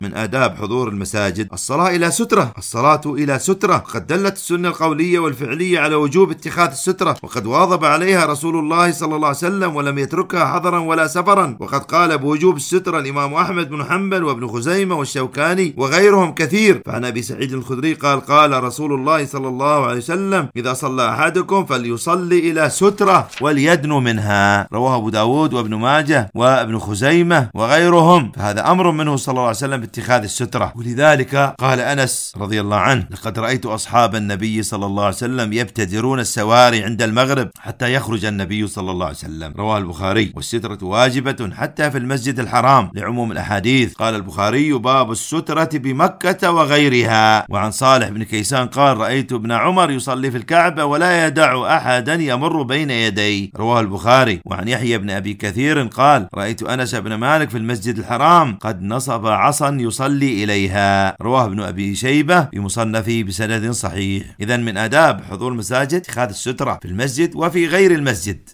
من آداب حضور المساجد الصلاة إلى سترة. الصلاة إلى سترة، قد دلت السنة القولية والفعلية على وجوب اتخاذ السترة، وقد واظب عليها رسول الله صلى الله عليه وسلم ولم يتركها حضرا ولا سفرا. وقد قال بوجوب السترة الإمام أحمد بن حنبل وابن خزيمة والشوكاني وغيرهم كثير. فعن أبي سعيد الخدري قال رسول الله صلى الله عليه وسلم: إذا صلى أحدكم فليصلي إلى سترة وليدنو منها. رواه أبو داود وابن ماجه وابن خزيمة وغيرهم. فهذا أمر منه صلى الله عليه وسلم باتخاذ السترة. ولذلك قال أنس رضي الله عنه: لقد رأيت أصحاب النبي صلى الله عليه وسلم يبتدرون السواري عند المغرب حتى يخرج النبي صلى الله عليه وسلم. رواه البخاري. والسترة واجبة حتى في المسجد الحرام لعموم الأحاديث. قال البخاري: باب السترة بمكة وغيرها. وعن صالح بن كيسان قال: رأيت ابن عمر يصلي في الكعبة ولا يدع أحدا يمر بين يديه. رواه البخاري. وعن يحيى بن أبي كثير قال: رأيت أنس بن مالك في المسجد الحرام قد نصب عصا يصلي إليها. رواه ابن أبي شيبة بمصنفه بسند صحيح. إذن من آداب حضور المساجد اتخاذ السترة في المسجد وفي غير المسجد.